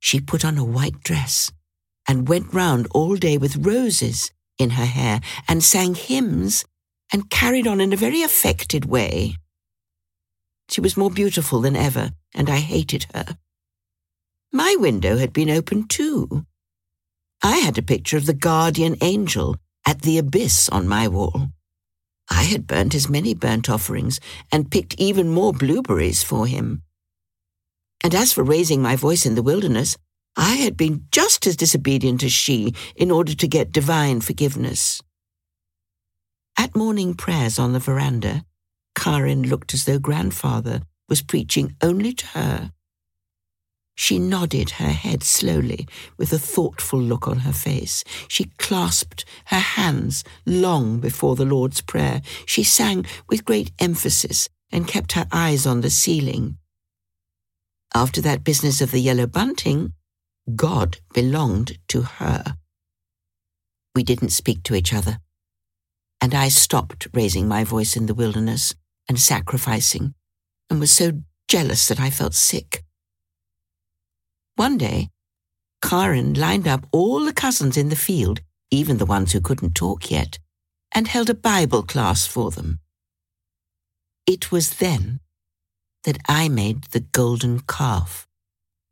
She put on a white dress and went round all day with roses in her hair and sang hymns and carried on in a very affected way. She was more beautiful than ever, and I hated her. My window had been opened too. I had a picture of the guardian angel at the abyss on my wall. I had burnt as many burnt offerings and picked even more blueberries for him. And as for raising my voice in the wilderness, I had been just as disobedient as she in order to get divine forgiveness. At morning prayers on the veranda, Karin looked as though grandfather was preaching only to her. She nodded her head slowly with a thoughtful look on her face. She clasped her hands long before the Lord's Prayer. She sang with great emphasis and kept her eyes on the ceiling. After that business of the yellow bunting, God belonged to her. We didn't speak to each other, and I stopped raising my voice in the wilderness and sacrificing, and was so jealous that I felt sick. One day, Karin lined up all the cousins in the field, even the ones who couldn't talk yet, and held a Bible class for them. It was then that I made the golden calf.